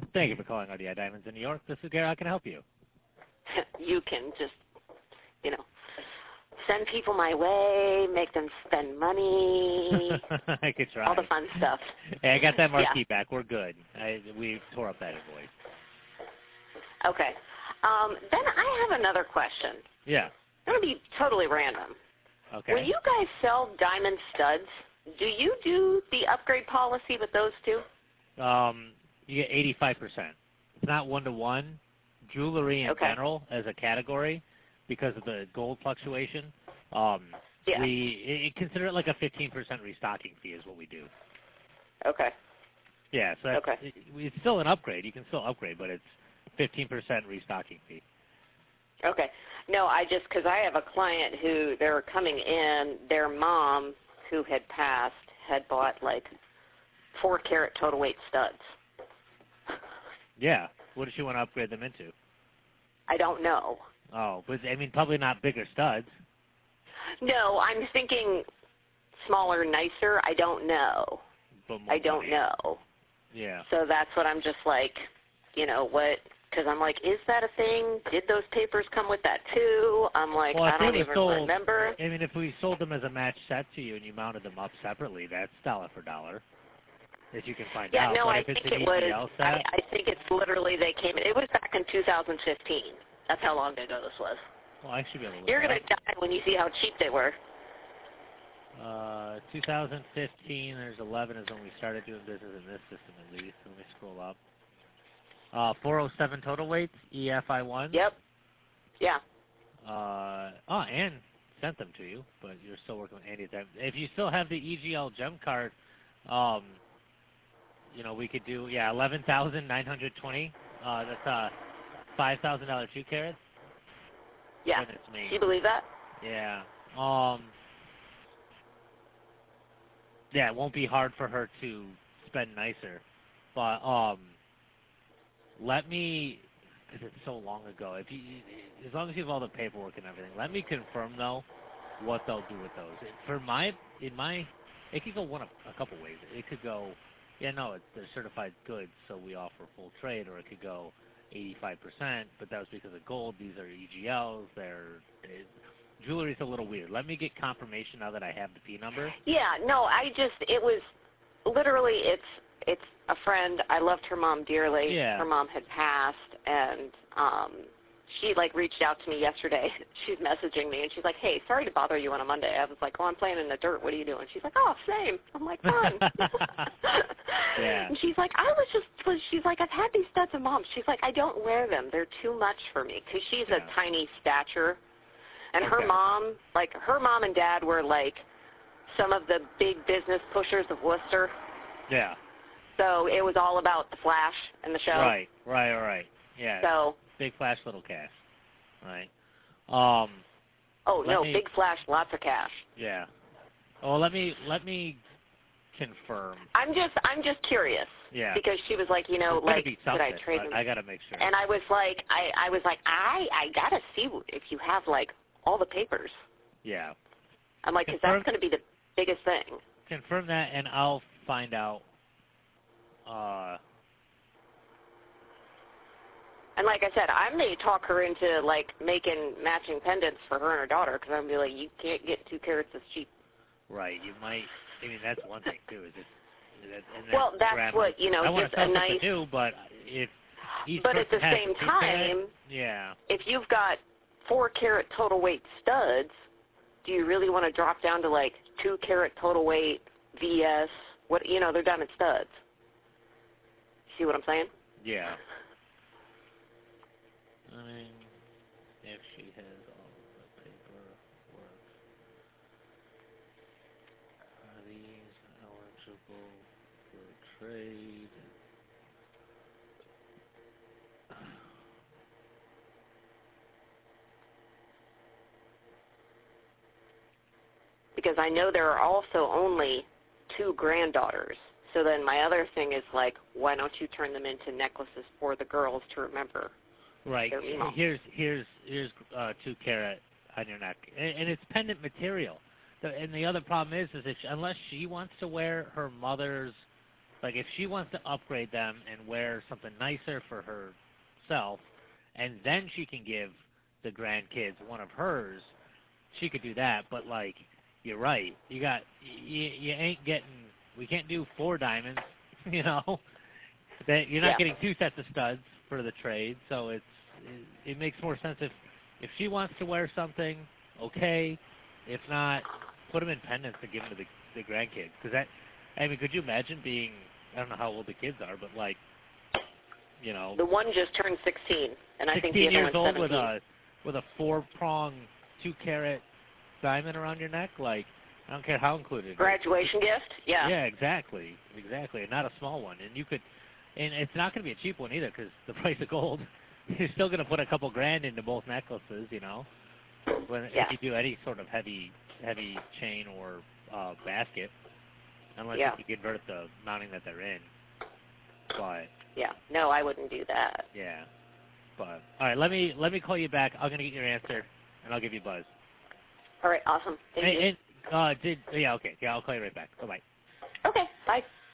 Thank you for calling RDI Diamonds in New York. This is Gary. How can I help you? You can just, send people my way, make them spend money. I could try. All the fun stuff. Hey, I got that marquee back. We're good. We tore up that invoice. Okay. Then I have another question. Yeah. It's going to be totally random. Okay. When you guys sell diamond studs, do you do the upgrade policy with those two? You get 85%. It's not one-to-one. Jewelry in general as a category, because of the gold fluctuation, we consider it like a 15% restocking fee is what we do. Okay. Yeah, so it's still an upgrade. You can still upgrade, but it's 15% restocking fee. Okay. No, because I have a client who they were coming in, their mom, who had passed, had bought like 4-carat total weight studs. Yeah. What does she want to upgrade them into? I don't know. Oh, but probably not bigger studs. No, I'm thinking smaller, nicer. I don't know. I don't know. Yeah. So that's what I'm just like, what? Because I'm like, is that a thing? Did those papers come with that too? I'm like, I don't even remember. If we sold them as a match set to you and you mounted them up separately, that's dollar for dollar. If you can find out. Yeah, no, but I if it's think an it was. EGL set, I think it's literally they came. It was back in 2015. That's how long ago this was. Well, I should be able to look You're going to die when you see how cheap they were. 2015, there's 11 is when we started doing business in this system at least. Let me scroll up. 407 total weights, EFI1. Yep. Yeah. And sent them to you, but you're still working with Andy at that. If you still have the EGL gem card, we could do, 11,920. That's a $5,000 2 carats. Yeah. Goodness me. Do you believe that? Yeah. It won't be hard for her to spend nicer, but let me, because it's so long ago. As long as you have all the paperwork and everything, let me confirm though what they'll do with those. It could go a couple ways. It could go, they're certified goods, so we offer full trade, or it could go 85%, but that was because of gold. These are EGLs. Jewelry's a little weird. Let me get confirmation now that I have the P number. Yeah, no, it was literally, it's a friend. I loved her mom dearly. Yeah. Her mom had passed, and she reached out to me yesterday. She's messaging me, and she's like, "Hey, sorry to bother you on a Monday." I was like, "Oh, I'm playing in the dirt. What are you doing?" She's like, "Oh, same." I'm like, "Fun." Yeah. And she's like, she's like, "I've had these studs of mom." She's like, "I don't wear them. They're too much for me," because she's a tiny stature. And her mom, her mom and dad were some of the big business pushers of Worcester. Yeah. So it was all about the flash and the show. Right. Yeah. So big flash, little cash. Right. Big flash, lots of cash. Yeah. Oh, let me confirm. I'm just curious. Yeah. Because she was like, should I trade them? I gotta make sure. And I was like, I gotta see if you have all the papers. Yeah. I'm like, because that's going to be the biggest thing. Confirm that, and I'll find out. And like I said, I may talk her into making matching pendants for her and her daughter, because I'm gonna be like, you can't get 2 carats as cheap. Right. You might. That's one thing too. Is it? That's what I want just to sell a nice. Something new, but if each but at the person has same 2 time, carats, if you've got 4-carat total weight studs, do you really want to drop down to 2-carat total weight VS? What they're diamond studs. See what I'm saying? Yeah. If she has all the paperwork, are these eligible for trade? Because I know there are also only 2 granddaughters. So then my other thing is why don't you turn them into necklaces for the girls to remember? Right. Here's 2 carat on your neck, and it's pendant material. And the other problem is that unless she wants to wear her mother's Like if she wants to upgrade them and wear something nicer for herself, and then she can give the grandkids one of hers, she could do that. But like, you're right. You ain't getting. We can't do 4 diamonds. You know, that you're not getting 2 sets of studs for the trade. So it makes more sense if she wants to wear something, okay. If not, put them in pendants and give them to the grandkids. Because could you imagine being? I don't know how old the kids are, but like, you know, the one just turned 16, and I think the 16 other years one's old 17. with a 4-prong 2-carat diamond around your neck. Like, I don't care how included. Graduation gift? Yeah. Yeah, exactly, and not a small one. And it's not going to be a cheap one either because the price of gold. You're still going to put a couple grand into both necklaces, you know. If you do any sort of heavy chain or basket, unless you can convert the mounting that they're in. But yeah, no, I wouldn't do that. Yeah, but all right, let me call you back. I'm gonna get your answer, and I'll give you a buzz. All right, awesome. Thank you. Okay. Yeah, I'll call you right back. Bye-bye. Okay, bye.